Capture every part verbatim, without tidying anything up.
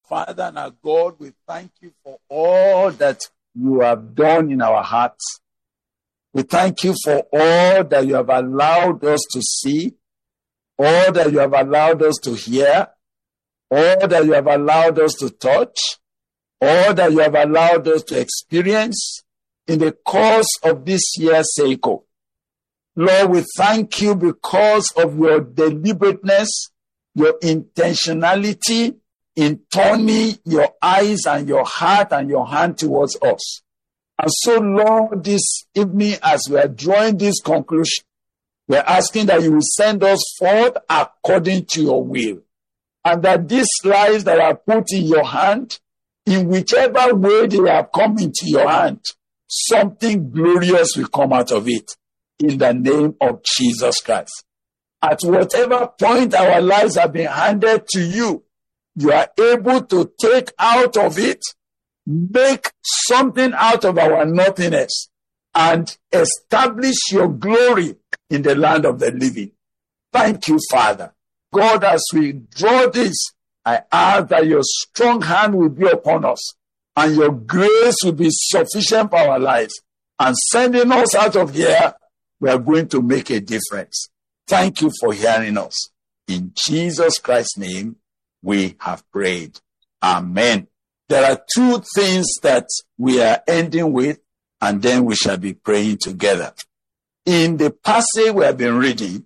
Father and our God, we thank you for all that you have done in our hearts. We thank you for all that you have allowed us to see, all that you have allowed us to hear, all that you have allowed us to touch, all that you have allowed us to experience in the course of this year, Seiko. Lord, we thank you because of your deliberateness, your intentionality in turning your eyes and your heart and your hand towards us. And so, Lord, this evening, as we are drawing this conclusion, we are asking that you will send us forth according to your will. And that these lives that are put in your hand, in whichever way they have come into your hand, something glorious will come out of it. In the name of Jesus Christ. At whatever point our lives have been handed to you, you are able to take out of it, make something out of our nothingness, and establish your glory in the land of the living. Thank you, Father. God, as we draw this, I ask that your strong hand will be upon us, and your grace will be sufficient for our lives. And sending us out of here, we are going to make a difference. Thank you for hearing us. In Jesus Christ's name, we have prayed. Amen. There are two things that we are ending with, and then we shall be praying together. In the passage we have been reading,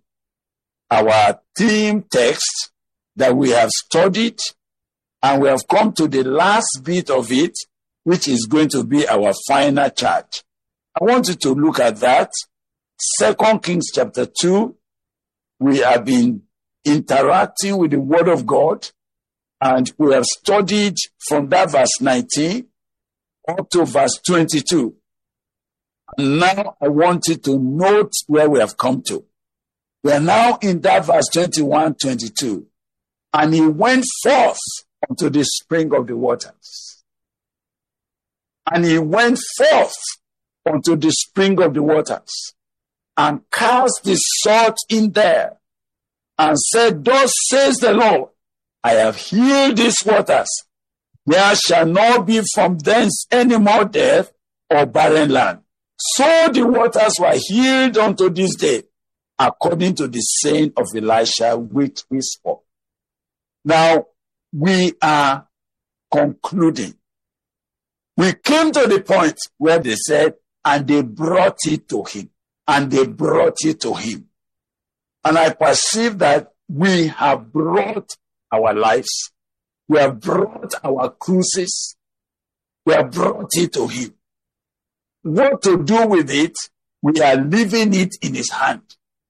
our theme text that we have studied, and we have come to the last bit of it, which is going to be our final charge. I want you to look at that. Second Kings chapter two, we have been interacting with the word of God, and we have studied from that verse nineteen up to verse twenty-two. And now I want you to note where we have come to. We are now in that verse twenty-one, twenty-two. And he went forth unto the spring of the waters. And he went forth unto the spring of the waters, and cast the salt in there, and said, Thus says the Lord, I have healed these waters. There shall not be from thence any more death or barren land. So the waters were healed unto this day, according to the saying of Elisha, which we spoke. Now, we are concluding. We came to the point where they said, and they brought it to him. And they brought it to him. And I perceive that we have brought our lives. We have brought our cruises. We have brought it to him. What to do with it? We are leaving it in his hand.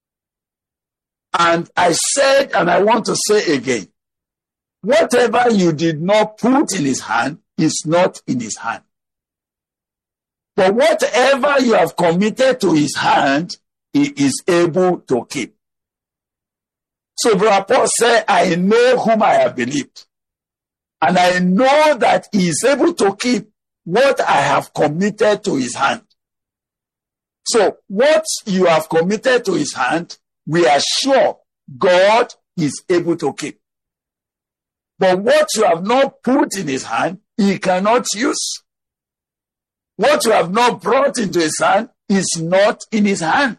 And I said, and I want to say again, whatever you did not put in his hand is not in his hand. But whatever you have committed to his hand, he is able to keep. So Brother Paul said, I know whom I have believed. And I know that he is able to keep what I have committed to his hand. So what you have committed to his hand, we are sure God is able to keep. But what you have not put in his hand, he cannot use. What you have not brought into his hand is not in his hand.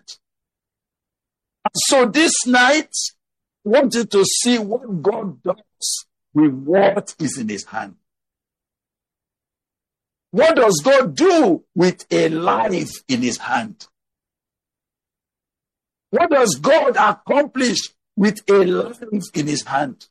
So this night, I want you to see what God does with what is in his hand. What does God do with a life in his hand? What does God accomplish with a life in his hand?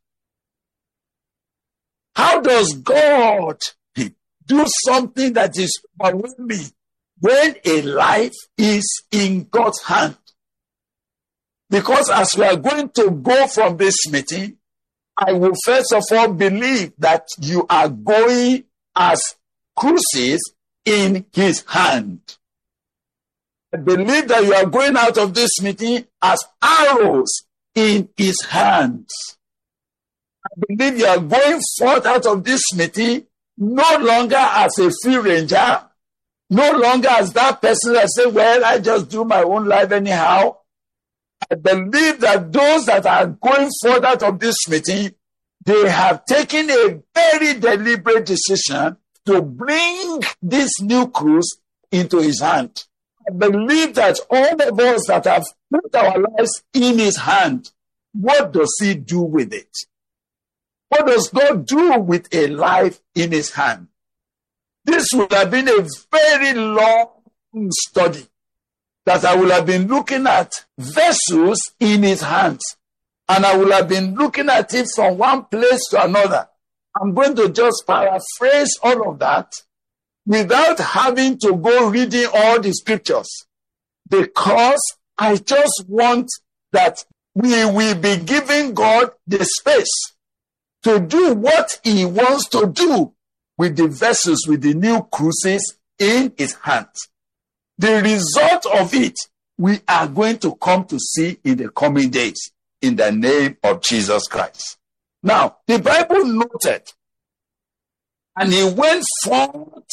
How does God do something that is overwhelming when a life is in God's hand? Because as we are going to go from this meeting, I will first of all believe that you are going as crucibles in his hand. I believe that you are going out of this meeting as arrows in his hands. I believe you are going forth out of this meeting no longer as a free ranger, no longer as that person that says, well, I just do my own life anyhow. I believe that those that are going forth out of this meeting, they have taken a very deliberate decision to bring this new cruse into his hand. I believe that all of us that have put our lives in his hand, what does he do with it? What does God do with a life in his hand? This would have been a very long study that I would have been looking at vessels in his hands. And I will have been looking at it from one place to another. I'm going to just paraphrase all of that without having to go reading all the scriptures, because I just want that we will be giving God the space to do what he wants to do with the vessels, with the new cruces in his hands. The result of it, we are going to come to see in the coming days, in the name of Jesus Christ. Now, the Bible noted, and he went forth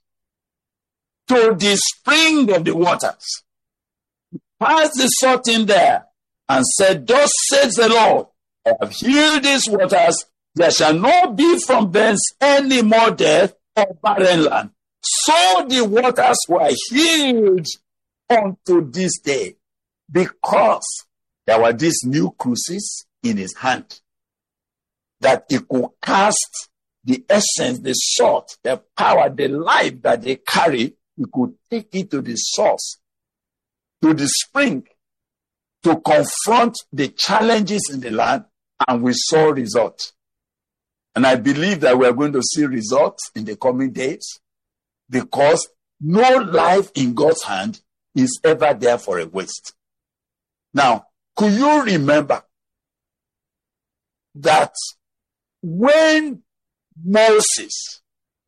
to the spring of the waters, passed the salt in there, and said, thus says the Lord, I have healed these waters, there shall not be from thence any more death or barren land. So the waters were healed unto this day, because there were these new cruces in his hand, that he could cast the essence, the salt, the power, the life that they carry. He could take it to the source, to the spring, to confront the challenges in the land, and we saw results. And I believe that we are going to see results in the coming days, because no life in God's hand is ever there for a waste. Now, could you remember that when Moses,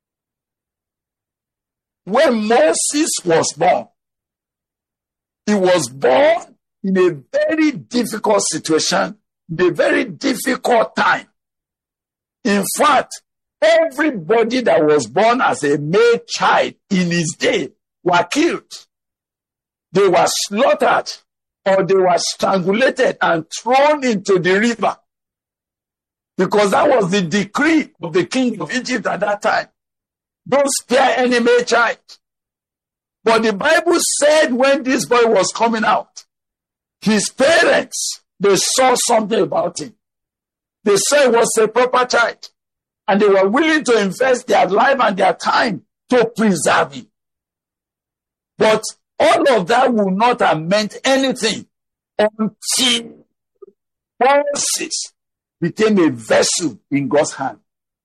when Moses was born, he was born in a very difficult situation, in a very difficult time. In fact, everybody that was born as a male child in his day were killed. They were slaughtered, or they were strangulated and thrown into the river, because that was the decree of the king of Egypt at that time. Don't spare any male child. But the Bible said when this boy was coming out, his parents, they saw something about him. They saw he was a proper child, and they were willing to invest their life and their time to preserve him. But all of that would not have meant anything until Moses became a vessel in God's hand.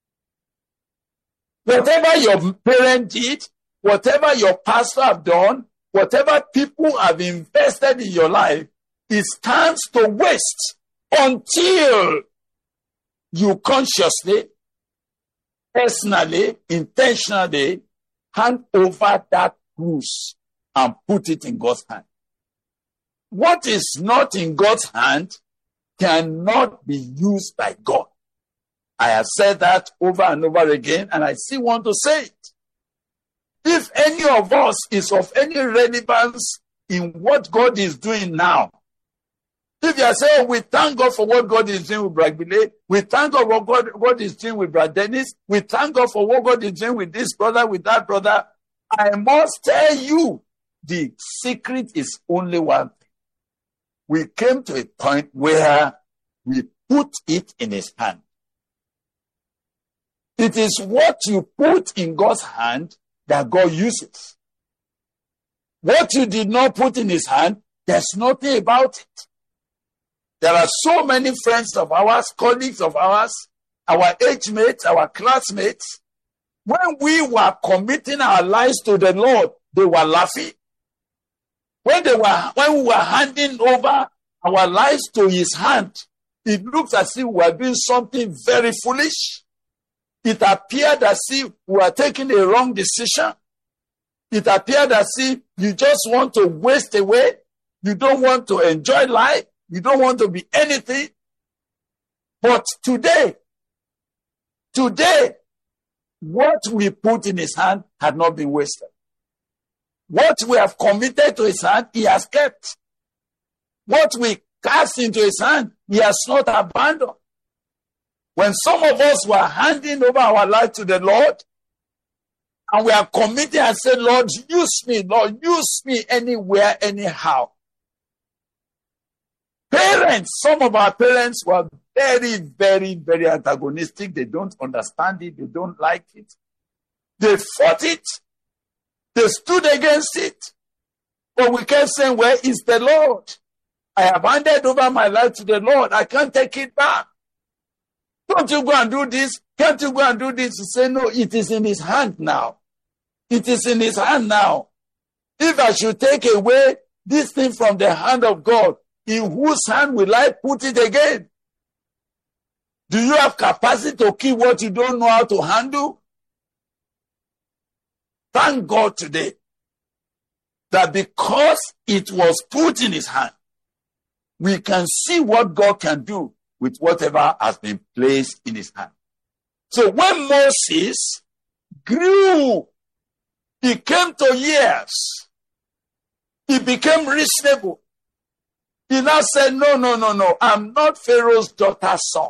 Whatever your parent did, whatever your pastor have done, whatever people have invested in your life, it stands to waste until you consciously, personally, intentionally hand over that cruse and put it in God's hand. What is not in God's hand cannot be used by God. I have said that over and over again, and I still want to say it. If any of us is of any relevance in what God is doing now, if you are saying, oh, we thank God for what God is doing with Brad Billy, we thank God for what God, God is doing with Brad Dennis, we thank God for what God is doing with this brother, with that brother, I must tell you, the secret is only one thing. We came to a point where we put it in his hand. It is what you put in God's hand that God uses. What you did not put in his hand, there's nothing about it. There are so many friends of ours, colleagues of ours, our age mates, our classmates. When we were committing our lives to the Lord, they were laughing. When they were, when we were handing over our lives to his hand, it looked as if we were doing something very foolish. It appeared as if we were taking a wrong decision. It appeared as if you just want to waste away. You don't want to enjoy life. You don't want to be anything. But today, today, what we put in his hand had not been wasted. What we have committed to his hand, he has kept. What we cast into his hand, he has not abandoned. When some of us were handing over our life to the Lord, and we are committing and say, Lord, use me, Lord, use me anywhere, anyhow. Parents, some of our parents were very, very, very antagonistic. They don't understand it. They don't like it. They fought it. They stood against it. But we kept saying, where is the Lord? I have handed over my life to the Lord. I can't take it back. Don't you go and do this? Can't you go and do this? You say, no, it is in his hand now. It is in his hand now. If I should take away this thing from the hand of God, in whose hand will I put it again? Do you have capacity to keep what you don't know how to handle? Thank God today that because it was put in his hand, we can see what God can do with whatever has been placed in his hand. So when Moses grew, he came to years, he became reasonable. He now said, no, no, no, no, I'm not Pharaoh's daughter's son.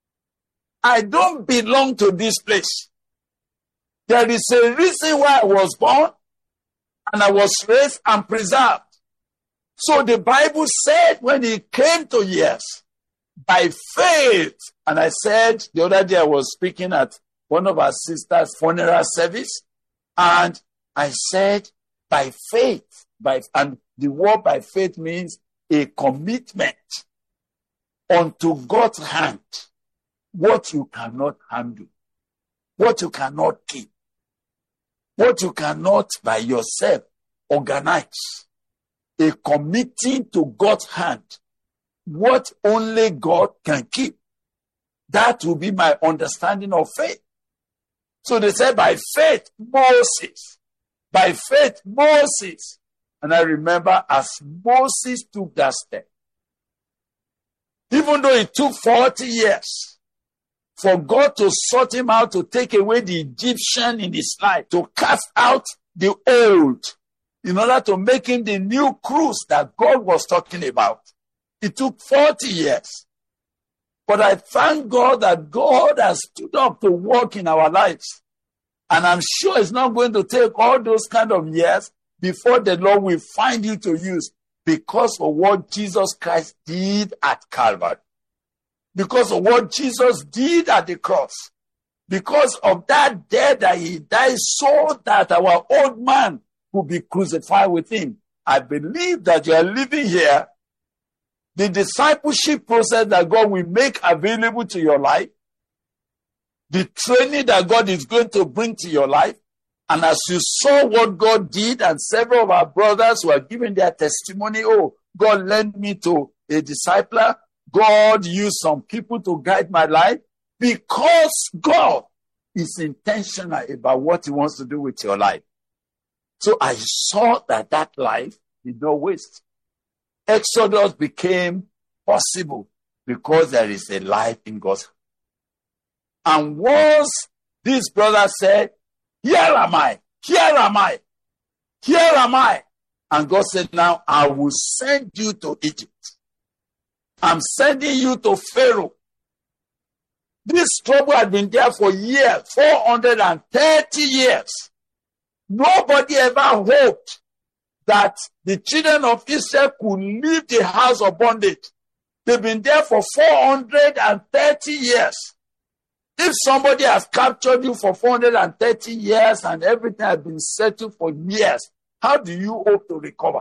I don't belong to this place. There is a reason why I was born, and I was raised and preserved. So the Bible said when he came to years, by faith, and I said the other day I was speaking at one of our sisters' funeral service, and I said by faith, by and the word by faith means a commitment unto God's hand, what you cannot handle, what you cannot keep, what you cannot by yourself organize, a committing to God's hand, what only God can keep. That will be my understanding of faith. So they said by faith, Moses, by faith, Moses. And I remember as Moses took that step, even though it took forty years for God to sort him out, to take away the Egyptian in his life, to cast out the old, in order to make him the new cruse that God was talking about. It took forty years. But I thank God that God has stood up to work in our lives. And I'm sure it's not going to take all those kind of years before the Lord will find you to use, because of what Jesus Christ did at Calvary. Because of what Jesus did at the cross. Because of that death that he died so that our old man could be crucified with him. I believe that you are living here. The discipleship process that God will make available to your life, the training that God is going to bring to your life, and as you saw what God did, and several of our brothers were giving their testimony, oh, God led me to a discipler, God used some people to guide my life, because God is intentional about what he wants to do with your life. So I saw that that life did not waste. Exodus became possible because there is a life in God's hand. And once this brother said, here am I, here am I, here am I. And God said, now I will send you to Egypt. I'm sending you to Pharaoh. This trouble had been there for years, four hundred thirty years. Nobody ever hoped that the children of Israel could leave the house of bondage. They've been there for four hundred thirty years. If somebody has captured you for four hundred thirty years and everything has been settled for years, how do you hope to recover?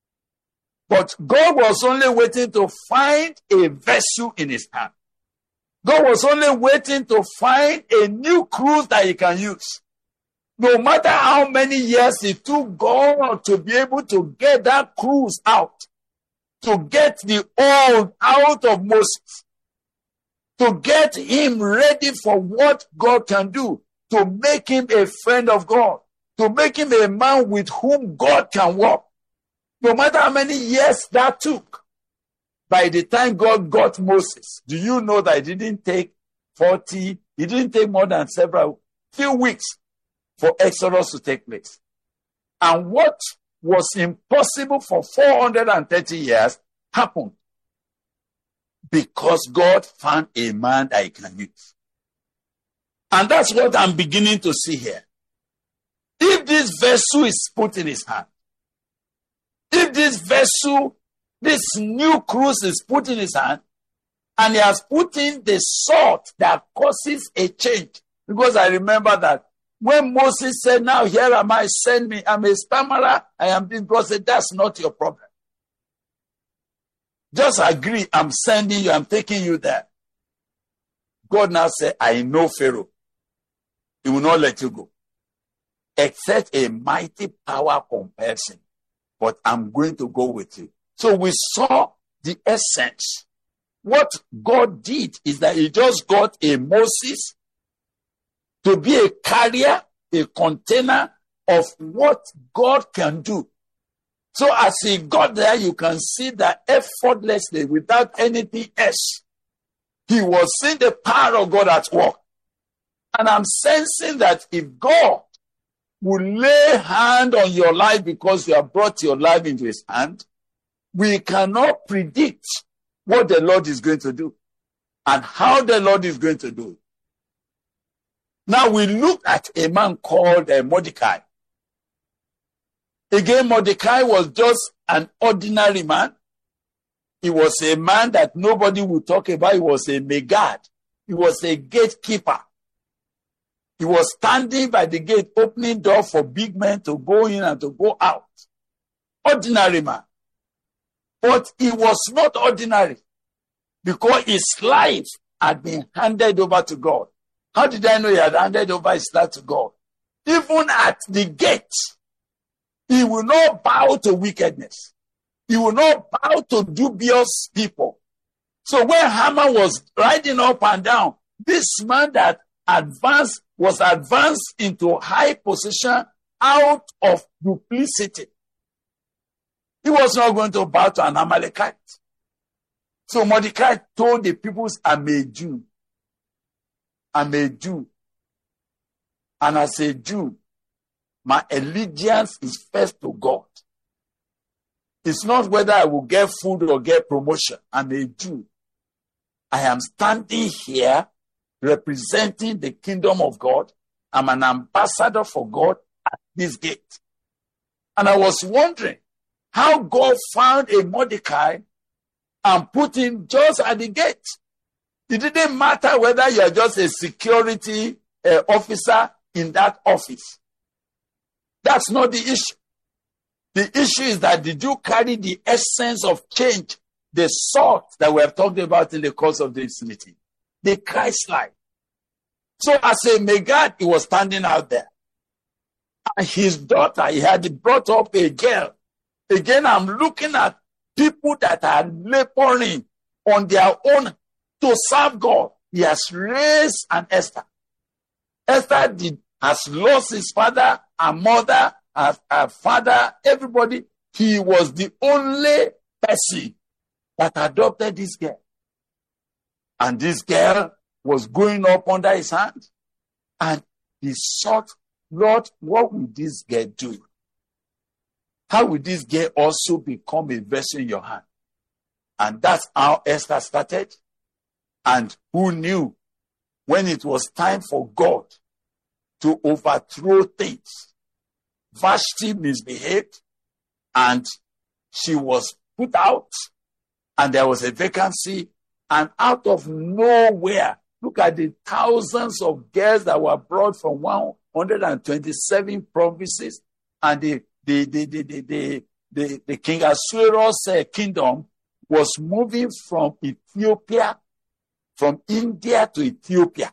But God was only waiting to find a vessel in his hand. God was only waiting to find a new cruse that he can use. No matter how many years it took God to be able to get that cruse out, to get the old out of Moses, to get him ready for what God can do, to make him a friend of God, to make him a man with whom God can walk. No matter how many years that took, by the time God got Moses, do you know that it didn't take forty, it didn't take more than several, few weeks for Exodus to take place. And what was impossible for four hundred thirty years happened. because God found a man that he can use. And that's what I'm beginning to see here. If this vessel is put in his hand, if this vessel, this new cruise is put in his hand, and he has put in the salt that causes a change. Because I remember that when Moses said, now here am I, send me, I'm a stammerer, I am this, God said, that's not your problem. Just agree, I'm sending you, I'm taking you there. God now said, I know Pharaoh. He will not let you go. Except a mighty power compels him. But I'm going to go with you. So we saw the essence. What God did is that he just got a Moses to be a carrier, a container of what God can do. So as he got there, you can see that effortlessly, without anything else, he was seeing the power of God at work. And I'm sensing that if God will lay hand on your life because you have brought your life into his hand, we cannot predict what the Lord is going to do and how the Lord is going to do it. Now we look at a man called uh, Mordecai. Again, Mordecai was just an ordinary man. He was a man that nobody would talk about. He was a megad. He was a gatekeeper. He was standing by the gate, opening door for big men to go in and to go out. Ordinary man. But he was not ordinary because his life had been handed over to God. How did I know he had handed over his life to God? Even at the gate, he will not bow to wickedness. He will not bow to dubious people. So when Haman was riding up and down, this man that advanced was advanced into high position out of duplicity. He was not going to bow to an Amalekite. So Mordecai told the people, I'm a Jew. I'm a Jew. And as a Jew, my allegiance is first to God. It's not whether I will get food or get promotion. I'm a Jew. I am standing here representing the kingdom of God. I'm an ambassador for God at this gate. And I was wondering how God found a Mordecai and put him just at the gate. It didn't matter whether you are just a security uh, officer in that office. That's not the issue. The issue is that did you carry the essence of change, the salt that we have talked about in the course of this meeting, the Christ life. So as a megad, he was standing out there. And his daughter, he had brought up a girl. Again, I'm looking at people that are laboring on their own to serve God. He has raised an Esther. Esther did, has lost his father, her mother, her, her father, everybody. He was the only person that adopted this girl. And this girl was going up under his hand. And he sought, Lord, what will this girl do? How will this girl also become a vessel in your hand? And that's how Esther started. And who knew when it was time for God to overthrow things? Vashti misbehaved and she was put out and there was a vacancy, and out of nowhere, look at the thousands of girls that were brought from one hundred twenty-seven provinces, and the the the the the, the, the, the King Ahasuerus uh, kingdom was moving from Ethiopia, from India to Ethiopia.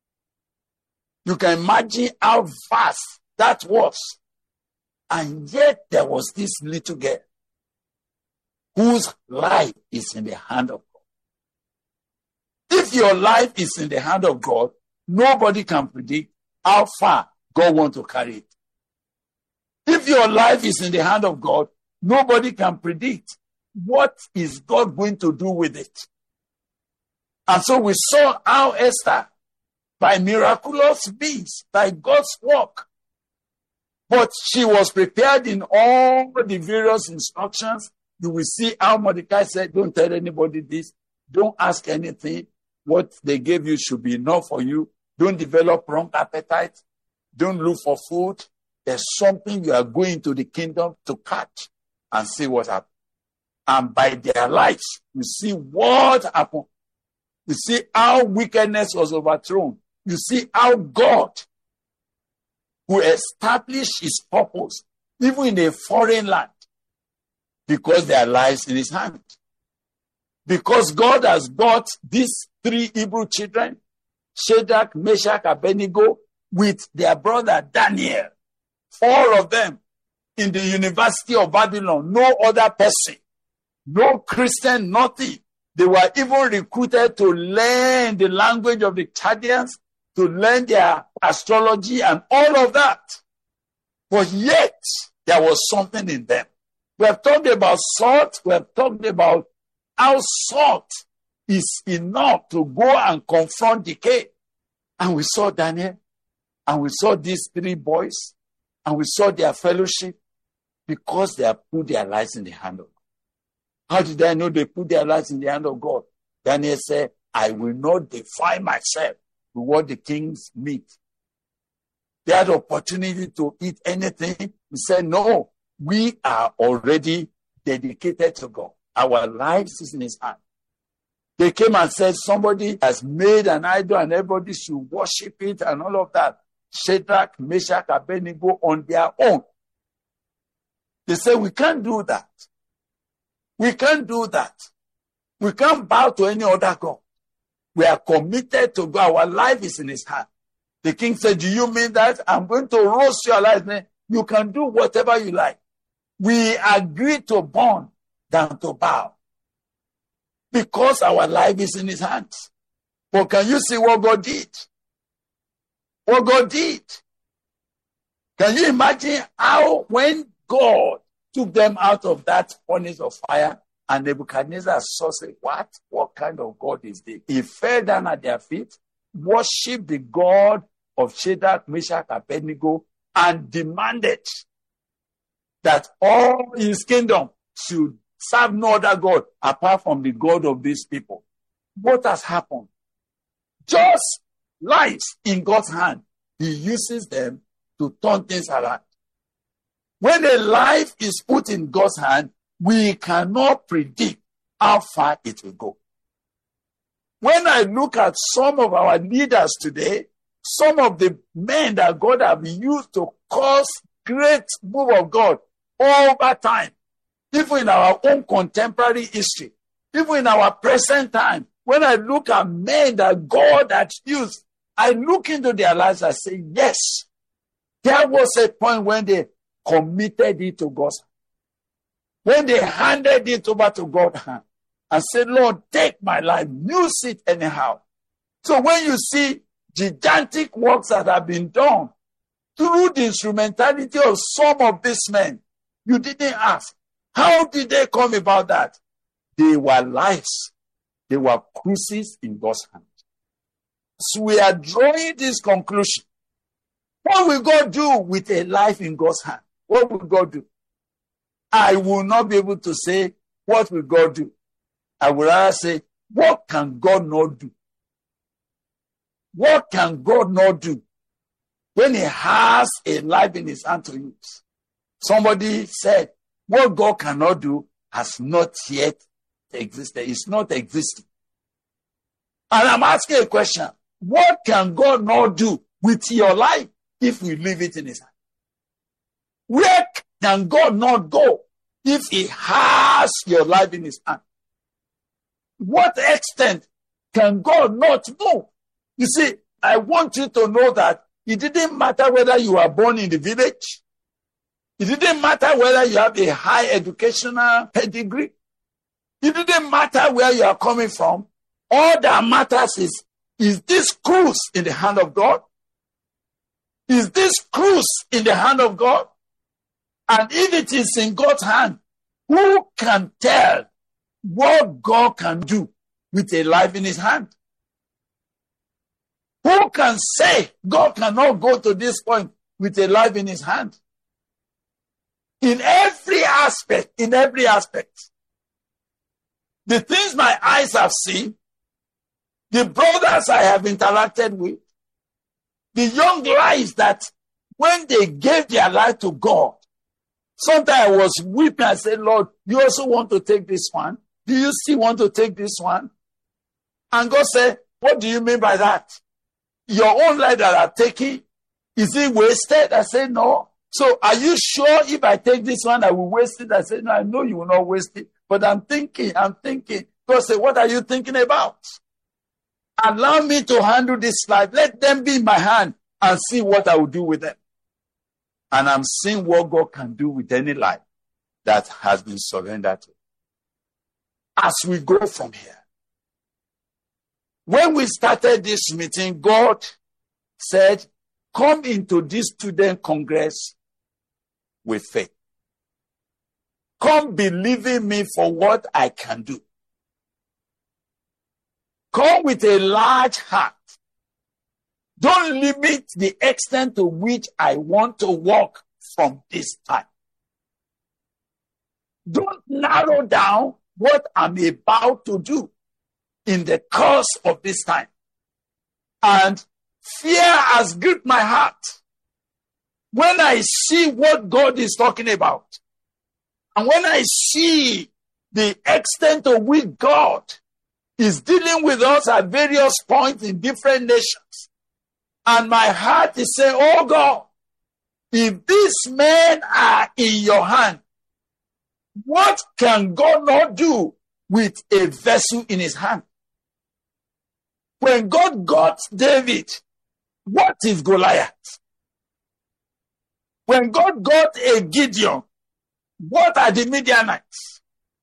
You can imagine how vast that was. And yet there was this little girl whose life is in the hand of God. If your life is in the hand of God, nobody can predict how far God wants to carry it. If your life is in the hand of God, nobody can predict what is God going to do with it. And so we saw how Esther, by miraculous means, by God's work, but she was prepared in all the various instructions. You will see how Mordecai said, don't tell anybody this. Don't ask anything. What they gave you should be enough for you. Don't develop wrong appetite. Don't look for food. There's something you are going to the kingdom to catch and see what happens. And by their lives, you see what happened. You see how wickedness was overthrown. You see how God, who established his purpose, even in a foreign land, because their lives in his hand. Because God has brought these three Hebrew children, Shadrach, Meshach, Abednego, with their brother Daniel, all of them in the University of Babylon, no other person, no Christian, nothing. They were even recruited to learn the language of the Chaldeans, to learn their astrology and all of that. But yet, there was something in them. We have talked about salt. We have talked about how salt is enough to go and confront decay. And we saw Daniel, and we saw these three boys, and we saw their fellowship, because they have put their lives in the hand of God. How did I know they put their lives in the hand of God? Daniel said, I will not defile myself with what the kings meet. They had opportunity to eat anything. He said, no, we are already dedicated to God. Our lives is in his hand. They came and said, somebody has made an idol and everybody should worship it and all of that. Shadrach, Meshach, Abednego on their own. They said, we can't do that. We can't do that. We can't bow to any other God. We are committed to God. Our life is in his hand. The king said, do you mean that? I'm going to roast your life. You can do whatever you like. We agree to burn than to bow. Because our life is in his hands. But can you see what God did? What God did? Can you imagine how when God took them out of that furnace of fire and Nebuchadnezzar saw, say, what? What kind of God is this? He fell down at their feet, worshiped the God of Shadrach, Meshach, Abednego, and demanded that all his kingdom should serve no other God apart from the God of these people. What has happened? Just lives in God's hand. He uses them to turn things around. When a life is put in God's hand, we cannot predict how far it will go. When I look at some of our leaders today, some of the men that God have used to cause great move of God over time, even in our own contemporary history, even in our present time, when I look at men that God has used, I look into their lives and say, yes, there was a point when they committed it to God's hand. When they handed it over to God's hand and said, Lord, take my life, use it anyhow. So when you see gigantic works that have been done through the instrumentality of some of these men, you didn't ask, how did they come about that? They were lives. They were cruces in God's hand. So we are drawing this conclusion. What will God do with a life in God's hand? What will God do? I will not be able to say, what will God do? I will rather say, what can God not do? What can God not do when he has a life in his hand to use? Somebody said, what God cannot do has not yet existed. It's not existing. And I'm asking a question. What can God not do with your life if we leave it in his hand? Where can God not go if he has your life in his hand? What extent can God not move? You see, I want you to know that it didn't matter whether you were born in the village. It didn't matter whether you have a high educational pedigree. It didn't matter where you are coming from. All that matters is, is this cruse in the hand of God? Is this cruse in the hand of God? And if it is in God's hand, who can tell what God can do with a life in his hand? Who can say God cannot go to this point with a life in his hand? In every aspect, in every aspect. the things my eyes have seen, the brothers I have interacted with, the young lives that when they gave their life to God, sometimes I was weeping. I said, Lord, you also want to take this one? Do you still want to take this one? And God said, what do you mean by that? Your own life that I'm taking, is it wasted? I said, no. So are you sure if I take this one, I will waste it? I said, no, I know you will not waste it. But I'm thinking, I'm thinking. God said, what are you thinking about? Allow me to handle this life. Let them be in my hand and see what I will do with them. And I'm seeing what God can do with any life that has been surrendered to. As we go from here. When we started this meeting, God said, come into this student congress with faith. Come believing me for what I can do. Come with a large heart. Don't limit the extent to which I want to walk from this time. Don't narrow down what I'm about to do in the course of this time. And fear has gripped my heart when I see what God is talking about. And when I see the extent to which God is dealing with us at various points in different nations. And my heart is saying, oh God, if these men are in your hand, what can God not do with a vessel in his hand? When God got David, what is Goliath? When God got a Gideon, what are the Midianites?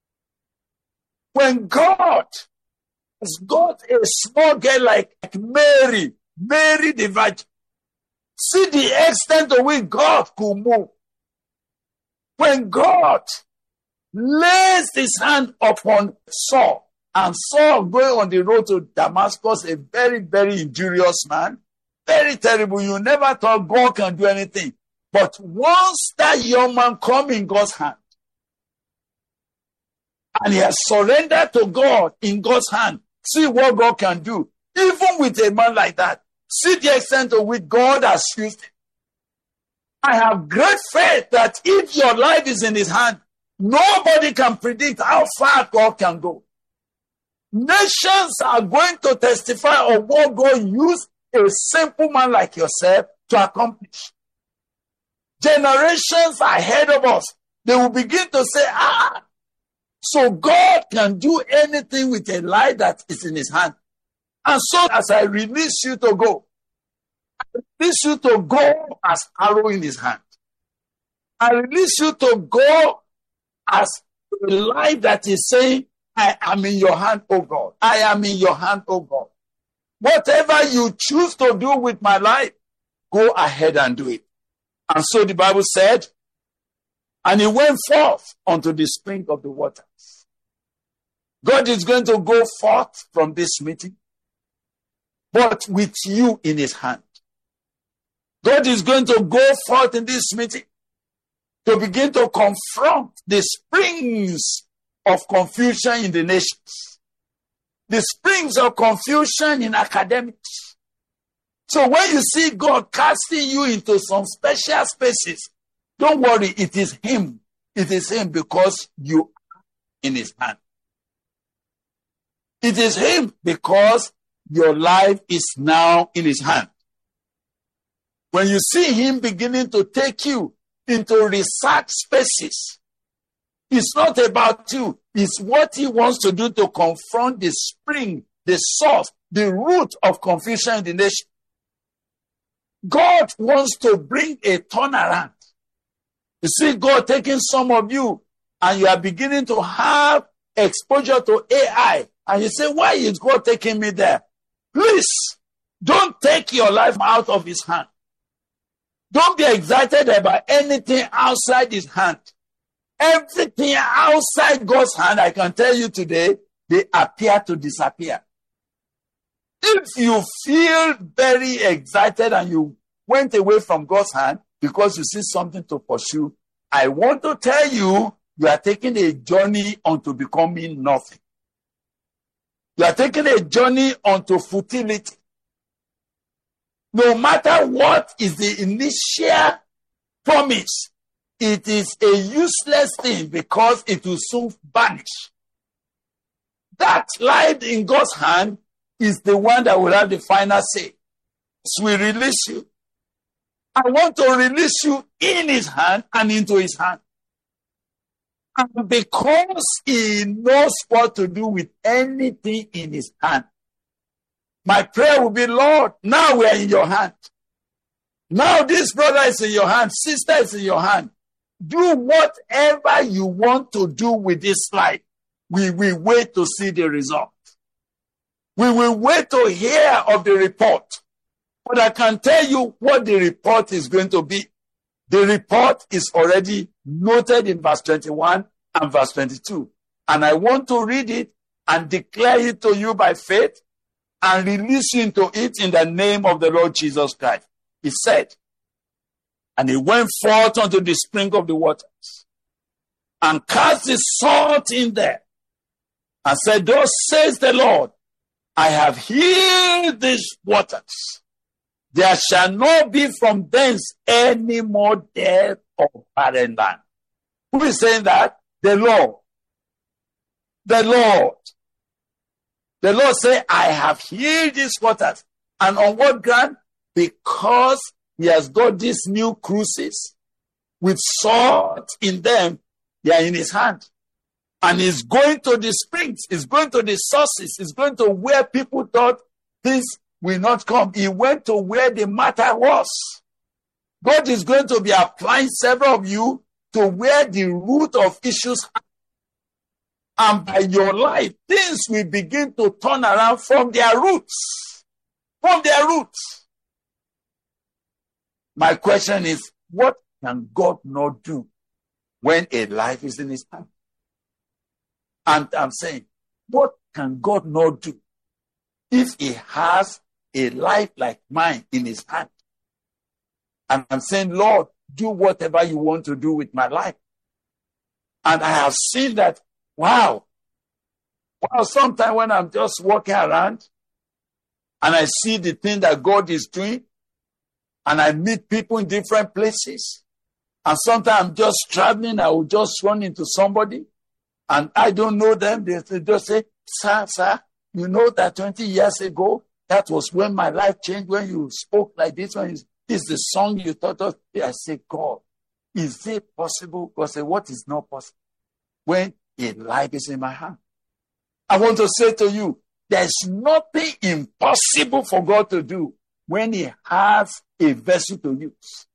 When God has got a small girl like Mary, Mary the Virgin, see the extent to which God could move. When God lays his hand upon Saul, and Saul going on the road to Damascus, a very, very injurious man, very terrible. You never thought God can do anything. But once that young man come in God's hand, and he has surrendered to God in God's hand, see what God can do. Even with a man like that, see the extent to which God has used him. I have great faith that if your life is in his hand, nobody can predict how far God can go. Nations are going to testify of what God used a simple man like yourself to accomplish. Generations ahead of us, they will begin to say, ah, so God can do anything with a life that is in his hand. And so as I release you to go, I release you to go as arrow in his hand. I release you to go as a life that is saying, I am in your hand, oh God. I am in your hand, oh God. Whatever you choose to do with my life, go ahead and do it. And so the Bible said, and he went forth unto the spring of the waters. God is going to go forth from this meeting, but with you in his hand. God is going to go forth in this meeting to begin to confront the springs of confusion in the nations, the springs of confusion in academics. So when you see God casting you into some special spaces, don't worry, it is him. It is him because you are in his hand. It is him because your life is now in his hand. When you see him beginning to take you into research spaces, it's not about you. It's what he wants to do to confront the spring, the source, the root of confusion in the nation. God wants to bring a turnaround. You see God taking some of you and you are beginning to have exposure to A I. And you say, why is God taking me there? Please, don't take your life out of his hand. Don't be excited about anything outside his hand. Everything outside God's hand, I can tell you today, they appear to disappear. If you feel very excited and you went away from God's hand because you see something to pursue, I want to tell you, you are taking a journey onto becoming nothing. You are taking a journey onto futility. No matter what is the initial promise, it is a useless thing because it will soon vanish. That life in God's hand is the one that will have the final say. So we release you. I want to release you in his hand and into his hand. And because he knows what to do with anything in his hand, my prayer will be, Lord, now we are in your hand. Now this brother is in your hand, sister is in your hand. Do whatever you want to do with this life. We will wait to see the result. We will wait to hear of the report. But I can tell you what the report is going to be. The report is already noted in verse twenty-one and verse twenty-two. And I want to read it and declare it to you by faith and release you into it in the name of the Lord Jesus Christ. He said, and he went forth unto the spring of the waters and cast the salt in there and said, thus says the Lord, I have healed these waters. There shall not be from thence any more death or barren land. Who is saying that? The Lord. The Lord. The Lord said, I have healed these waters. And on what ground? Because he has got these new crucises with salt in them. They are in his hand. And he's going to the springs. He's going to the sources. He's going to where people thought things will not come. He went to where the matter was. God is going to be applying several of you to where the root of issues are. And by your life, things will begin to turn around from their roots. From their roots. My question is, what can God not do when a life is in his hand? And I'm saying, what can God not do if he has a life like mine in his hand? And I'm saying, Lord, do whatever you want to do with my life. And I have seen that, wow. Wow, sometimes when I'm just walking around and I see the thing that God is doing, and I meet people in different places, and sometimes I'm just traveling, I will just run into somebody, and I don't know them. They, they just say, sir, sir, you know that twenty years ago, that was when my life changed, when you spoke like this, when you, this is the song you taught us. I say, God, is it possible? God said, what is not possible? When a life is in my hand. I want to say to you, there's nothing impossible for God to do when he has a vessel to use.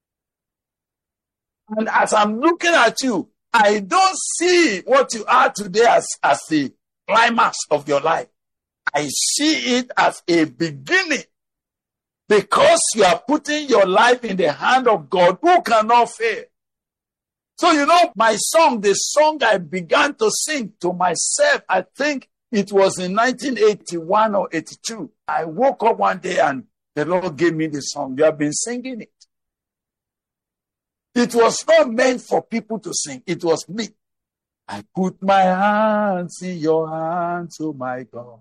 And as I'm looking at you, I don't see what you are today as, as the climax of your life. I see it as a beginning. Because you are putting your life in the hand of God who cannot fail. So, you know, my song, the song I began to sing to myself, I think it was in nineteen eighty-one or eighty-two. I woke up one day and the Lord gave me the song. You have been singing it. It was not meant for people to sing. It was me. I put my hands in your hands, oh my God.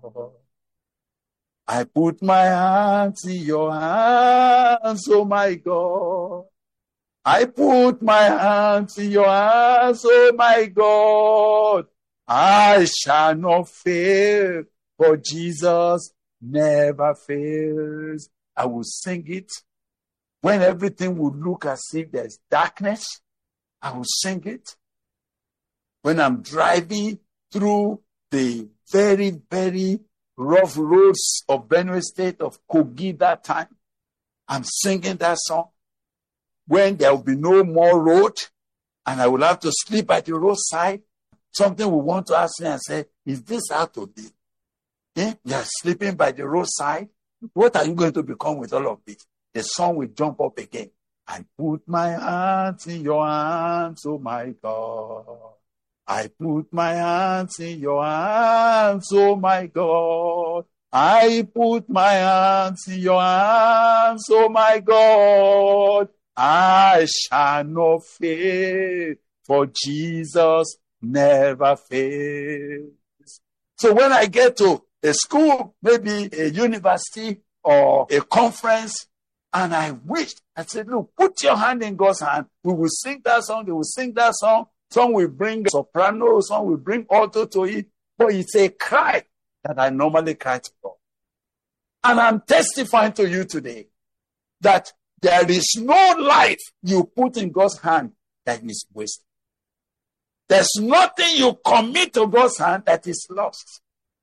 I put my hands in your hands, oh my God. I put my hands in your hands, oh my God. I shall not fail, for Jesus never fails. I will sing it. When everything would look as if there's darkness, I will sing it. When I'm driving through the very, very rough roads of Benue State, of Kogi that time, I'm singing that song. When there will be no more road and I will have to sleep at the roadside, something will want to ask me and say, is this how to be? Eh? You are sleeping by the roadside? What are you going to become with all of it? The song will jump up again. I put my hands in your hands, oh my God. I put my hands in your hands, oh my God. I put my hands in your hands, oh my God. I shall not fail, for Jesus never fails. So when I get to a school, maybe a university or a conference, and I wished, I said, look, put your hand in God's hand. We will sing that song. They will sing that song. Some will bring soprano, some will bring alto to it. But it's a cry that I normally cry to God. And I'm testifying to you today that there is no life you put in God's hand that is wasted. There's nothing you commit to God's hand that is lost.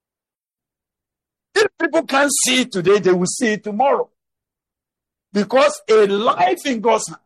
If people can't see it today, they will see it tomorrow. Because a life in God's hand,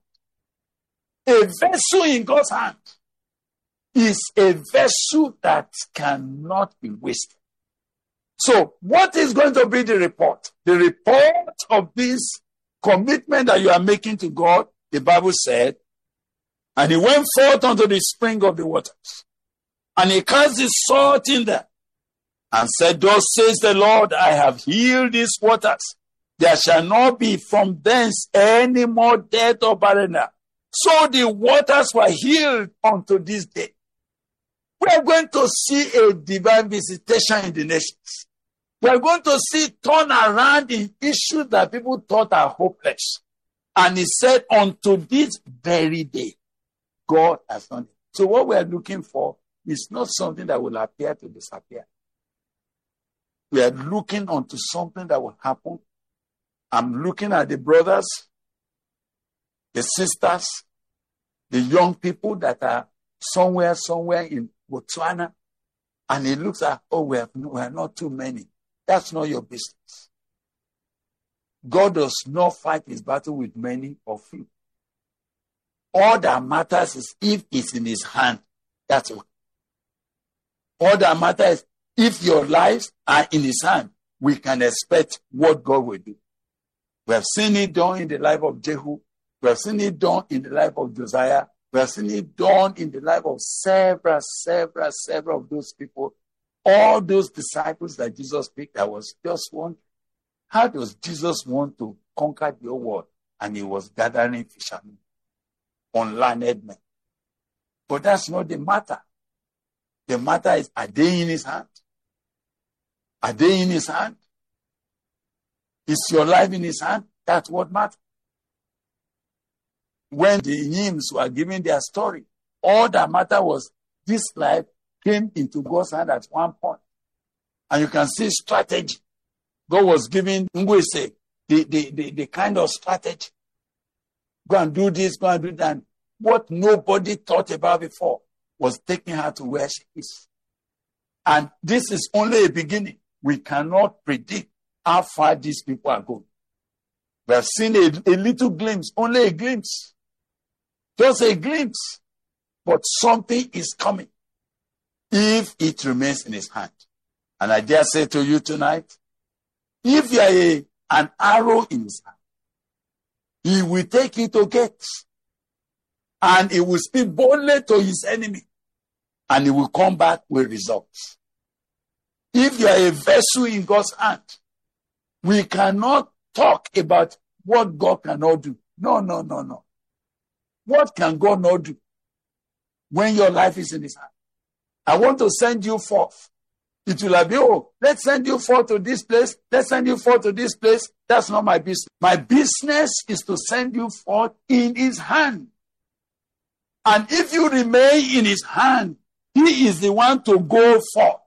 a vessel in God's hand, is a vessel that cannot be wasted. So, what is going to be the report? The report of this commitment that you are making to God, the Bible said, and he went forth unto the spring of the waters, and he cast his sword in there, and said, thus says the Lord, I have healed these waters. There shall not be from thence any more death or barrenness. So the waters were healed unto this day. We are going to see a divine visitation in the nations. We are going to see turn around in issues that people thought are hopeless. And he said, unto this very day, God has done it. So what we are looking for is not something that will appear to disappear. We are looking onto something that will happen. I'm looking at the brothers, the sisters, the young people that are somewhere, somewhere in Botswana, and he looks at, oh, we, have, we are not too many. That's not your business. God does not fight his battle with many or few. All that matters is if it's in his hand. That's all. All that matters is if your lives are in his hand, we can expect what God will do. We have seen it done in the life of Jehu. We have seen it done in the life of Josiah. We have seen it done in the life of several, several, several of those people. All those disciples that Jesus picked, that was just one. How does Jesus want to conquer the whole world? And he was gathering fishermen, unlearned men. But that's not the matter. The matter is, are they in his hand? Are they in his hand? Is your life in his hand? That's what matters. When the hymns were giving their story, all that mattered was this life came into God's hand at one point. And you can see strategy. God was giving Ngwese the, the, the, the kind of strategy. Go and do this, go and do that. What nobody thought about before was taking her to where she is. And this is only a beginning. We cannot predict how far these people are going. We have seen a, a little glimpse, only a glimpse. Just a glimpse. But something is coming if it remains in his hand. And I dare say to you tonight, if you are a, an arrow in his hand, he will take it to gates. And he will speak boldly to his enemy. And he will come back with results. If you are a vessel in God's hand, we cannot talk about what God cannot do. No, no, no, no. What can God not do when your life is in his hand? I want to send you forth. It will be, oh, let's send you forth to this place. Let's send you forth to this place. That's not my business. My business is to send you forth in his hand. And if you remain in his hand, he is the one to go forth.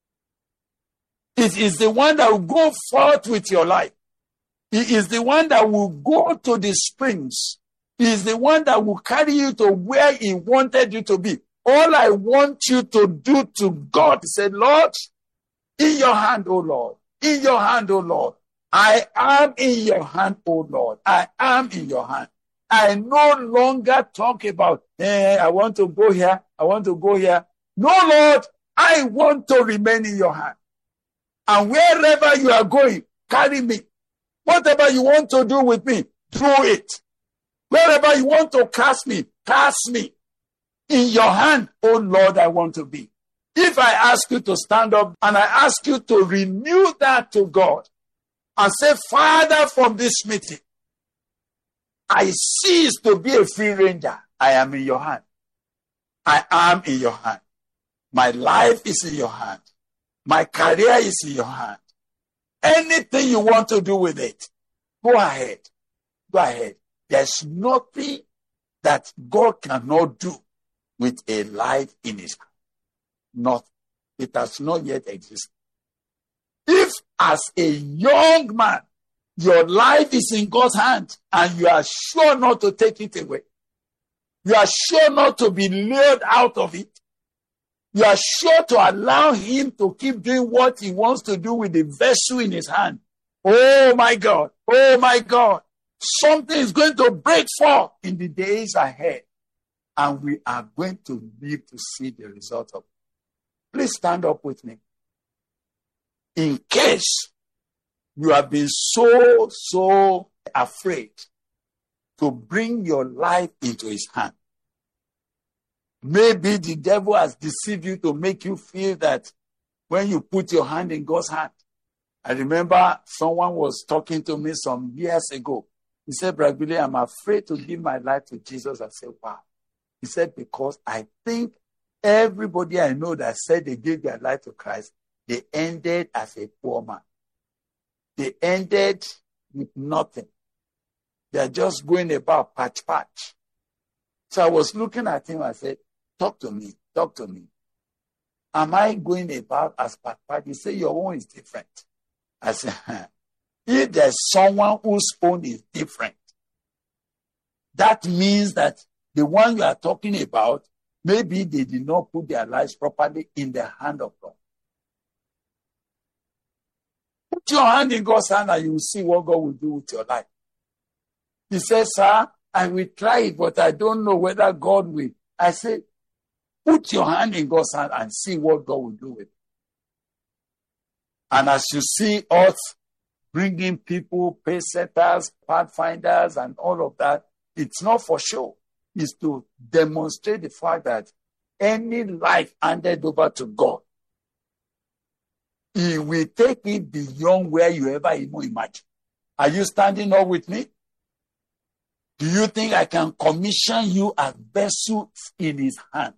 It is the one that will go forth with your life. He is the one that will go to the springs. He is the one that will carry you to where he wanted you to be. All I want you to do to God is say, Lord, in your hand, O Lord, in your hand, O Lord, I am in your hand, O Lord, I am in your hand. I no longer talk about, eh, I want to go here, I want to go here. No, Lord, I want to remain in your hand. And wherever you are going, carry me. Whatever you want to do with me, do it. Wherever you want to cast me, cast me. In your hand, oh Lord, I want to be. If I ask you to stand up and I ask you to renew that to God and say, Father, from this meeting, I cease to be a free ranger. I am in your hand. I am in your hand. My life is in your hand. My career is in your hand. Anything you want to do with it, go ahead. Go ahead. There's nothing that God cannot do with a life in his hand. Nothing. It has not yet existed. If as a young man, your life is in God's hand and you are sure not to take it away, you are sure not to be lured out of it, you are sure to allow him to keep doing what he wants to do with the vessel in his hand. Oh my God. Oh my God. Something is going to break forth in the days ahead. And we are going to live to see the result of it. Please stand up with me. In case you have been so, so afraid to bring your life into his hand. Maybe the devil has deceived you to make you feel that when you put your hand in God's hand. I remember someone was talking to me some years ago. He said, Brother Billy, I'm afraid to give my life to Jesus. I said, wow. He said, because I think everybody I know that said they gave their life to Christ, they ended as a poor man. They ended with nothing. They're just going about patch patch. So I was looking at him. I said, talk to me. Talk to me. Am I going about as patch patch? He said, your own is different. I said, if there's someone whose own is different, that means that the one you are talking about, maybe they did not put their lives properly in the hand of God. Put your hand in God's hand and you will see what God will do with your life. He says, sir, I will try it, but I don't know whether God will. I said, put your hand in God's hand and see what God will do with it. And as you see us bringing people, pace setters, pathfinders, and all of that, it's not for show. It's to demonstrate the fact that any life handed over to God, he will take it beyond where you ever even imagine. Are you standing up with me? Do you think I can commission you as vessels in his hand?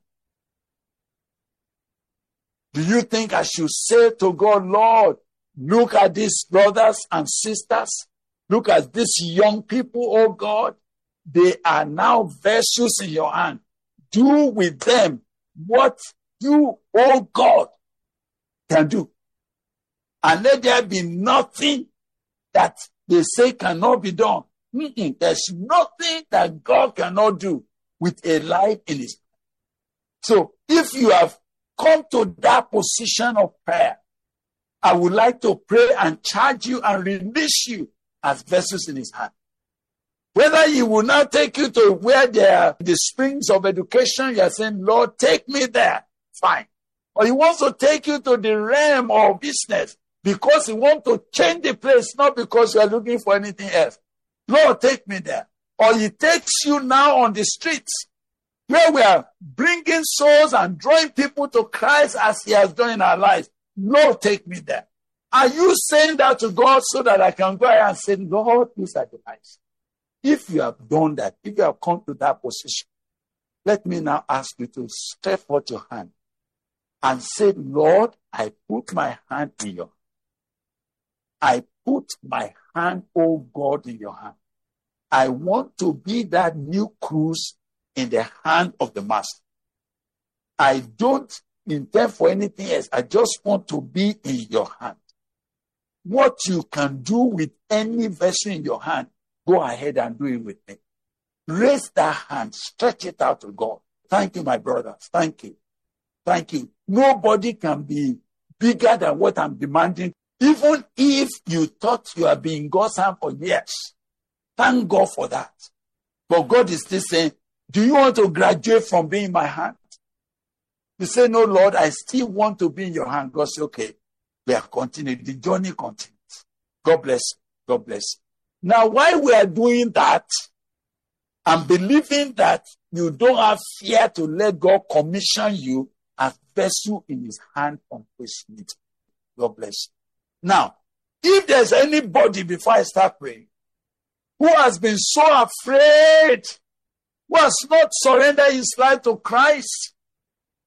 Do you think I should say to God, Lord, look at these brothers and sisters. Look at these young people, oh God. They are now vessels in your hand. Do with them what you, oh God, can do. And let there be nothing that they say cannot be done. Mm-mm. There's nothing that God cannot do with a life in his hand. So if you have come to that position of prayer, I would like to pray and charge you and release you as vessels in his hand. Whether he will now take you to where there are the springs of education, you are saying, Lord, take me there. Fine. Or he wants to take you to the realm of business because he wants to change the place, not because you are looking for anything else. Lord, take me there. Or he takes you now on the streets where we are bringing souls and drawing people to Christ as he has done in our lives. Lord, take me there. Are you saying that to God so that I can go ahead and say, Lord, these are the lives? If you have done that, if you have come to that position, let me now ask you to stretch forth your hand and say, Lord, I put my hand in your hand. I put my hand, oh God, in your hand. I want to be that new cruise in the hand of the master. I don't intend for anything else. I just want to be in your hand. What you can do with any vessel in your hand, go ahead and do it with me. Raise that hand, stretch it out to God. Thank you, my brothers. Thank you. Thank you. Nobody can be bigger than what I'm demanding. Even if you thought you have been in God's hand for years, thank God for that. But God is still saying, do you want to graduate from being in my hand? You say, no, Lord, I still want to be in your hand. God says, okay, we are continuing. The journey continues. God bless you. God bless you. Now, while we are doing that, I'm believing that you don't have fear to let God commission you as vessel in his hand on which you need. God bless you. Now, if there's anybody, before I start praying, who has been so afraid, who has not surrendered his life to Christ,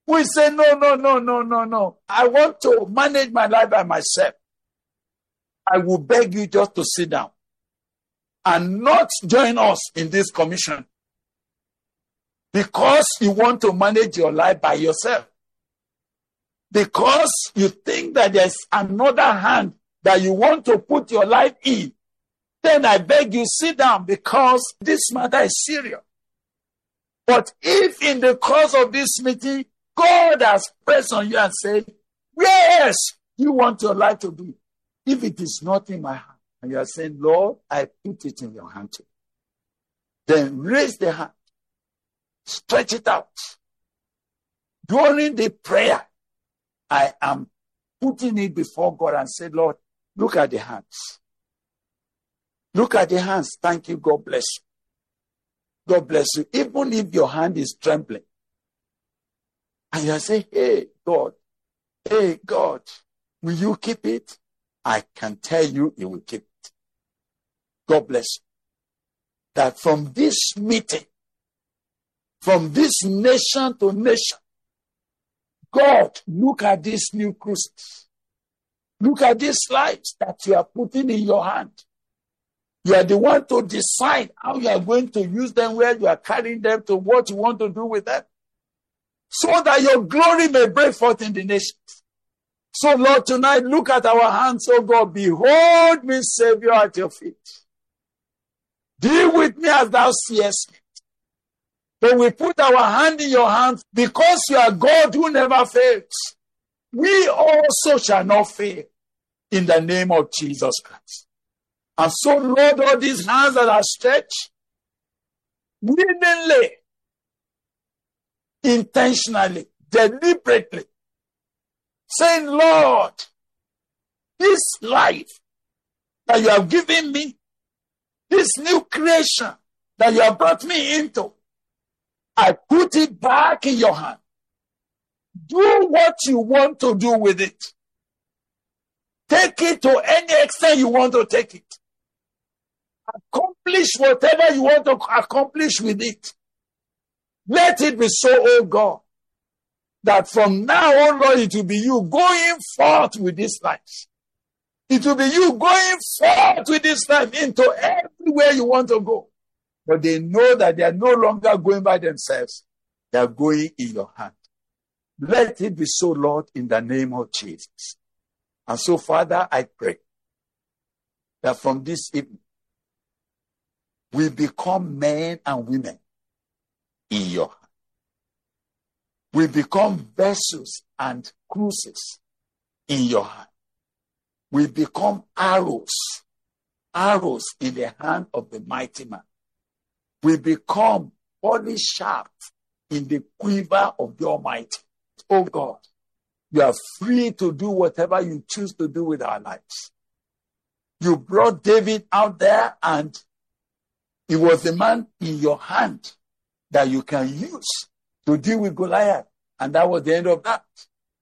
We say, no, no, no, no, no, no. I want to manage my life by myself. I will beg you just to sit down and not join us in this commission because you want to manage your life by yourself. Because you think that there's another hand that you want to put your life in, then I beg you, sit down, because this matter is serious. But if in the course of this meeting, God has pressed on you and said, where else you want your life to be? If it is not in my hand, and you are saying, Lord, I put it in your hand too, then raise the hand, stretch it out. During the prayer, I am putting it before God and say, Lord, look at the hands. Look at the hands. Thank you. God bless you. God bless you. Even if your hand is trembling. And you are saying, hey, God, hey, God, will you keep it? I can tell you, He will keep it. God bless you. That from this meeting, from this nation to nation, God, look at these new cruises. Look at these lives that you are putting in your hand. You are the one to decide how you are going to use them, where you are carrying them to, what you want to do with them, so that your glory may break forth in the nations. So, Lord, tonight, look at our hands, oh God. Behold me, Savior, at your feet. Deal with me as thou seest me. When we put our hand in your hands, because you are God who never fails, we also shall not fail in the name of Jesus Christ. And so, Lord, all these hands that are stretched, willingly, intentionally, deliberately, saying, Lord, this life that you have given me, this new creation that you have brought me into, I put it back in your hand. Do what you want to do with it. Take it to any extent you want to take it. Accomplish whatever you want to accomplish with it. Let it be so, oh God, that from now on, Lord, it will be you going forth with this life. It will be you going forth with this life into everywhere you want to go. But they know that they are no longer going by themselves. They are going in your hand. Let it be so, Lord, in the name of Jesus. And so, Father, I pray that from this evening, we become men and women in your hand. We become vessels and crucibles in your hand. We become arrows, arrows in the hand of the mighty man. We become polished shafts in the quiver of the Almighty. Oh God, you are free to do whatever you choose to do with our lives. You brought David out there, and he was the man in your hand that you can use to deal with Goliath. And that was the end of that.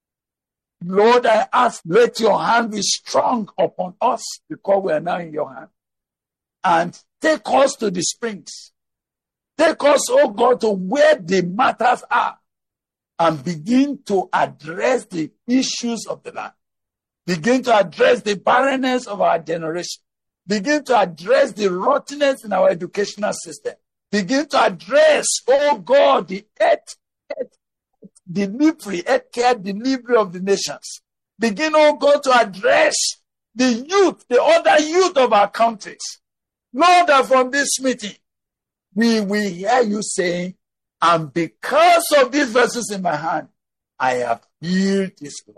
Lord, I ask, let your hand be strong upon us, because we are now in your hand. And take us to the springs. Take us, oh God, to where the matters are, and begin to address the issues of the land. Begin to address the barrenness of our generation. Begin to address the rottenness in our educational system. Begin to address, oh God, the health, health delivery, health care delivery of the nations. Begin, oh God, to address the youth, the other youth of our countries. Lord, that from this meeting, we will hear you saying, and because of these verses in my hand, I have healed this land.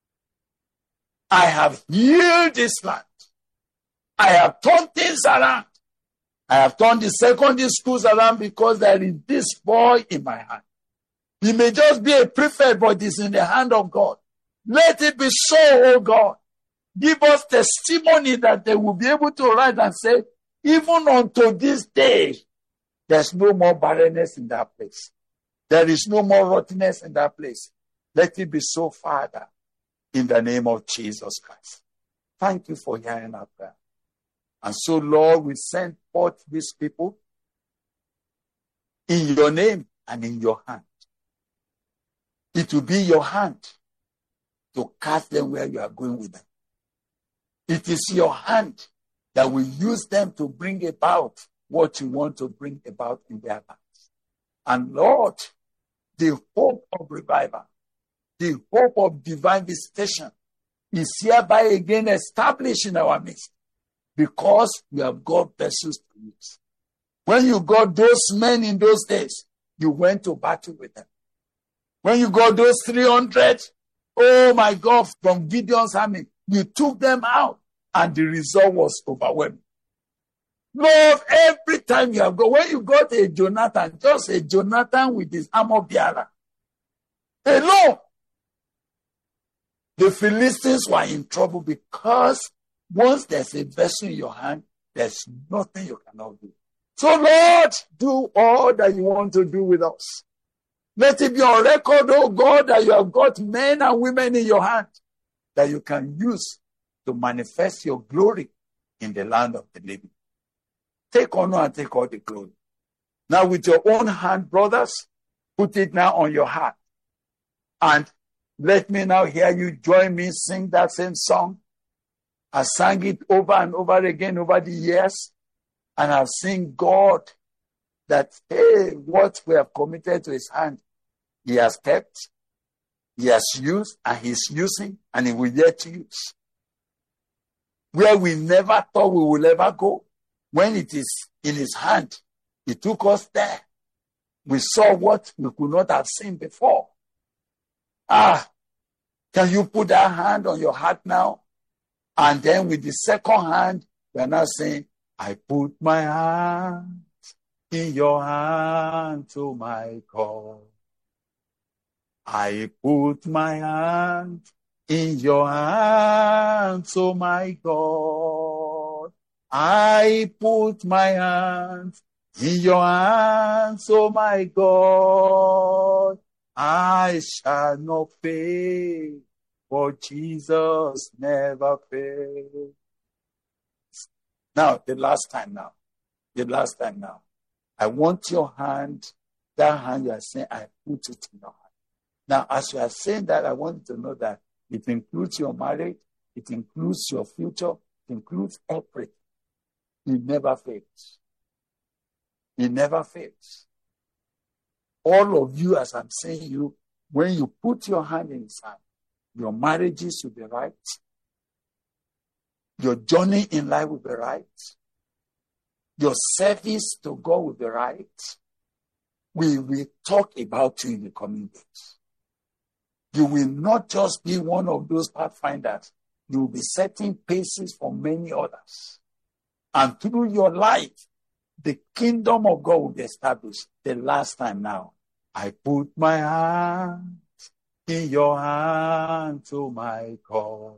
I have healed this land. I have turned things around. I have turned the secondary schools around because there is this boy in my hand. He may just be a prefect, but it's in the hand of God. Let it be so, oh God. Give us testimony that they will be able to write and say, even unto this day, there's no more barrenness in that place. There is no more rottenness in that place. Let it be so, Father, in the name of Jesus Christ. Thank you for hearing our prayer. And so, Lord, we send forth these people in your name and in your hand. It will be your hand to cast them where you are going with them. It is your hand that will use them to bring about what you want to bring about in their lives. And Lord, the hope of revival, the hope of divine visitation is hereby again established in our midst because we have got vessels to use. When you got those men in those days, you went to battle with them. When you got those three hundred, oh my God, from Gideon's army, you took them out and the result was overwhelming. Lord, every time you have got, when you got a Jonathan, just a Jonathan with his armor bearer, alone, the Philistines were in trouble because once there's a vessel in your hand, there's nothing you cannot do. So Lord, do all that you want to do with us. Let it be on record, oh God, that you have got men and women in your hand that you can use to manifest your glory in the land of the living. Take honor and take all the glory. Now with your own hand, brothers, put it now on your heart. And let me now hear you join me sing that same song. I sang it over and over again over the years. And I've seen God that, hey, what we have committed to his hand, he has kept, he has used, and he's using, and he will yet to use. Where we never thought we will ever go, when it is in his hand, he took us there. We saw what we could not have seen before. Ah, can you put that hand on your heart now? And then with the second hand, we are now saying, I put my hand in your hand, oh my God. I put my hand in your hand, oh my God. I put my hand in your hands, oh my God. I shall not fail, for Jesus never fails. Now, the last time now, the last time now, I want your hand, that hand you are saying, I put it in your hand. Now, as you are saying that, I want you to know that it includes your marriage, it includes your future, it includes everything. He never fails. He never fails. All of you, as I'm saying you, when you put your hand in his hand, your marriages will be right. Your journey in life will be right. Your service to God will be right. We will talk about you in the coming days. You will not just be one of those pathfinders. You will be setting paces for many others. And through your life, the kingdom of God will be established. The last time now, I put my hand in your hand, oh my God.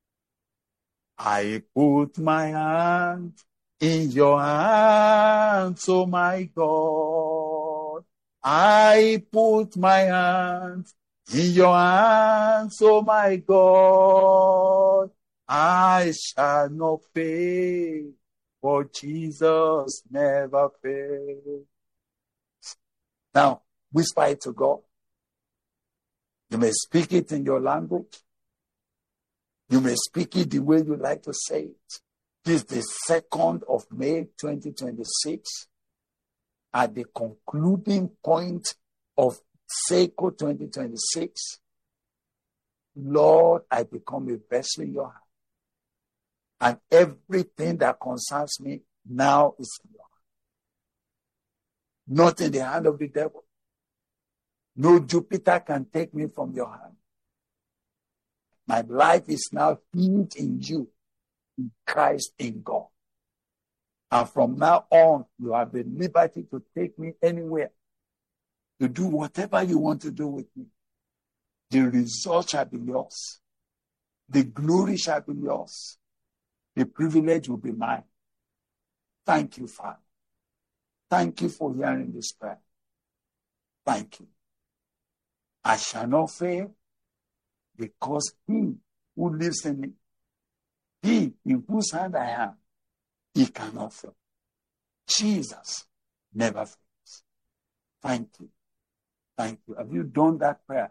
I put my hand in your hand, oh my God. I put my hand in your hands, oh my God. I shall not fail, for Jesus never fails. Now, whisper it to God. You may speak it in your language. You may speak it the way you like to say it. This is the second of May, twenty twenty-six, at the concluding point of Seiko twenty twenty-six. Lord, I become a vessel in your hand. And everything that concerns me now is in your hand. Not in the hand of the devil. No Jupiter can take me from your hand. My life is now hid in you, in Christ, in God. And from now on, you have the liberty to take me anywhere, to do whatever you want to do with me. The result shall be yours. The glory shall be yours. The privilege will be mine. Thank you, Father. Thank you for hearing this prayer. Thank you. I shall not fail, because he who lives in me, he in whose hand I am, he cannot fail. Jesus never fails. Thank you. Thank you. Have you done that prayer?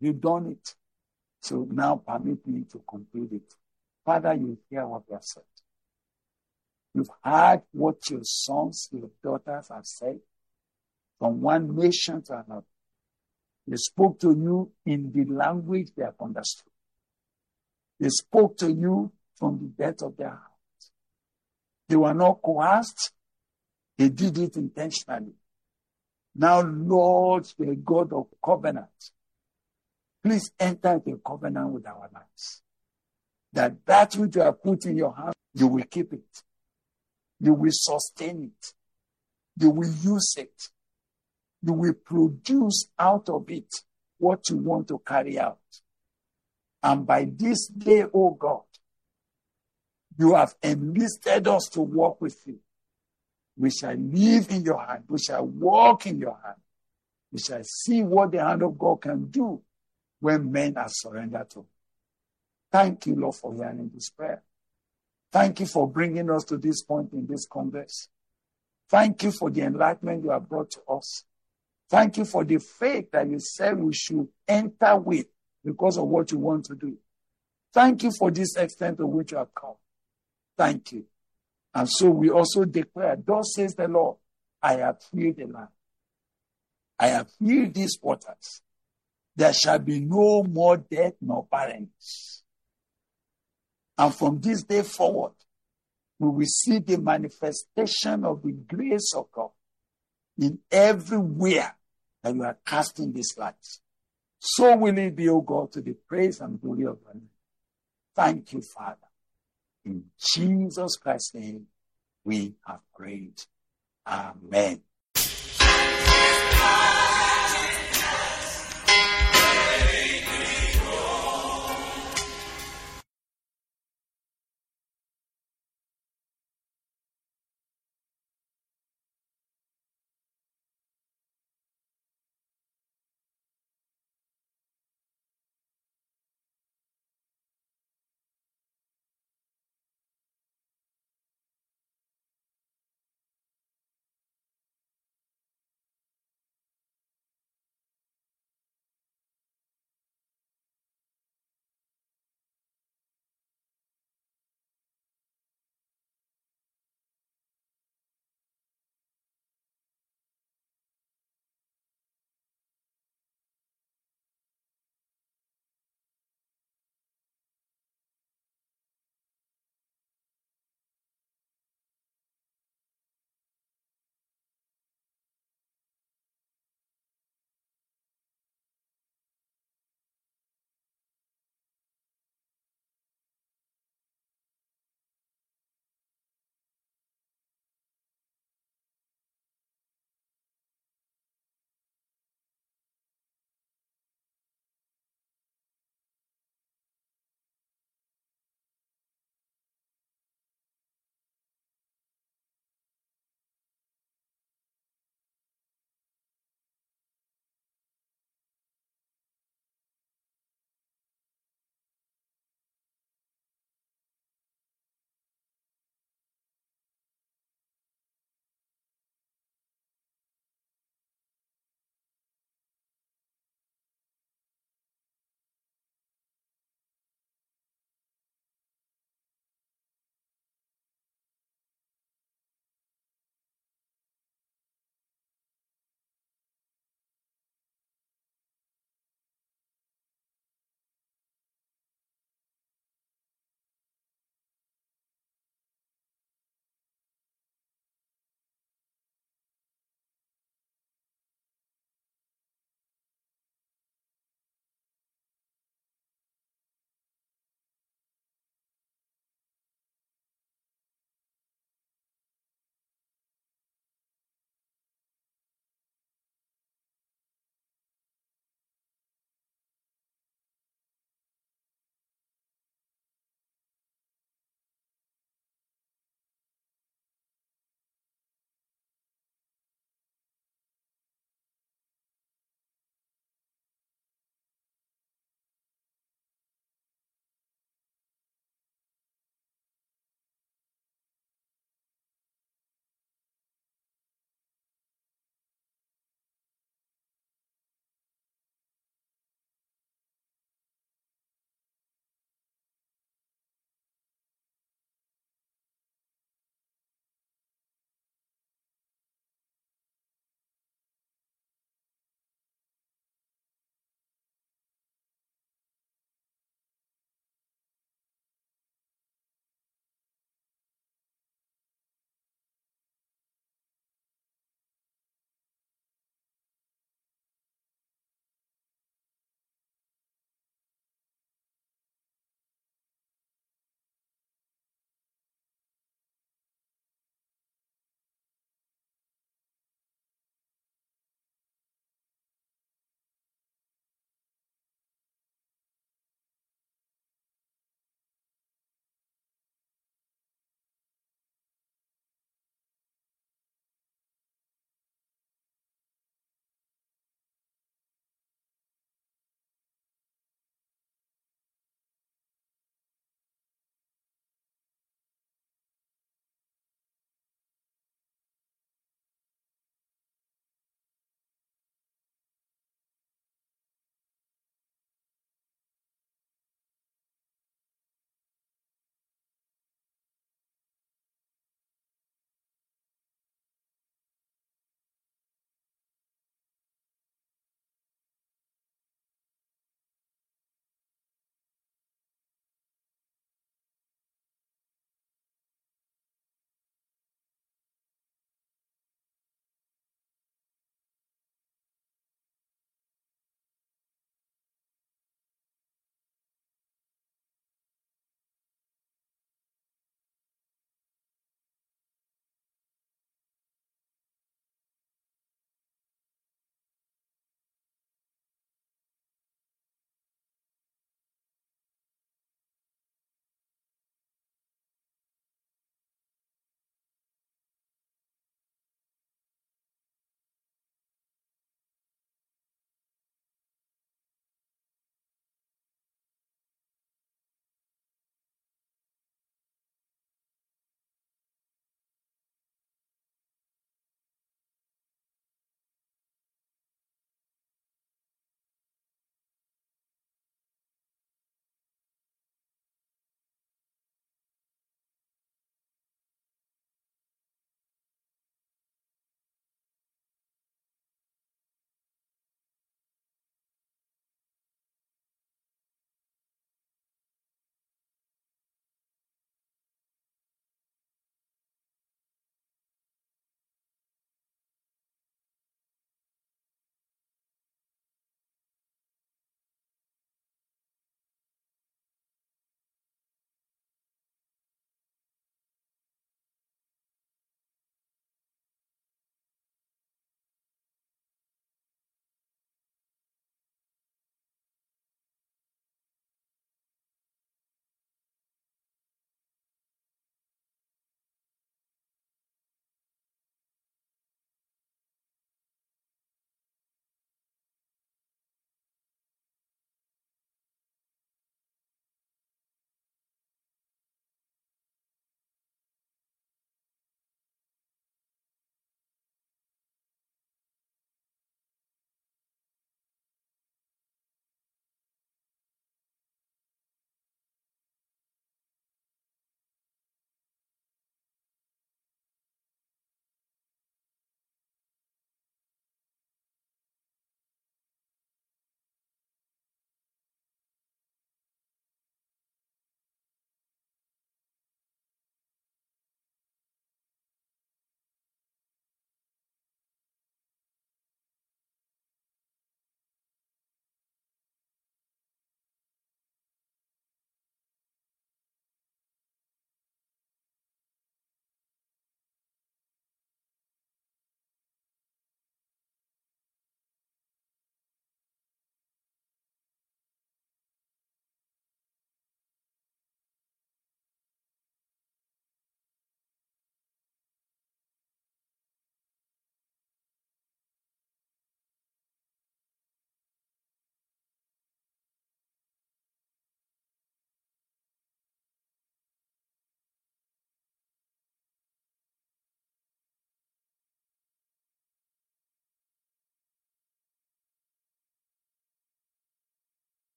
You've done it. So now permit me to complete it. Father, you hear what we have said. You've heard what your sons, your daughters have said from one nation to another. They spoke to you in the language they have understood. They spoke to you from the depth of their heart. They were not coerced. They did it intentionally. Now, Lord, the God of covenant, please enter into a covenant with our lives. That that which you have put in your hand, you will keep it. You will sustain it. You will use it. You will produce out of it what you want to carry out. And by this day, oh God, you have enlisted us to walk with you. We shall live in your hand. We shall walk in your hand. We shall see what the hand of God can do when men are surrendered to. Thank you, Lord, for hearing this prayer. Thank you for bringing us to this point in this Congress. Thank you for the enlightenment you have brought to us. Thank you for the faith that you said we should enter with because of what you want to do. Thank you for this extent to which you have come. Thank you. And so we also declare, thus says the Lord, I have healed the land. I have healed these waters. There shall be no more death nor barrenness. And from this day forward, we will see the manifestation of the grace of God in everywhere that you are casting this light. So will it be, O God, to the praise and glory of your name. Thank you, Father. In Jesus Christ's name, we have prayed. Amen.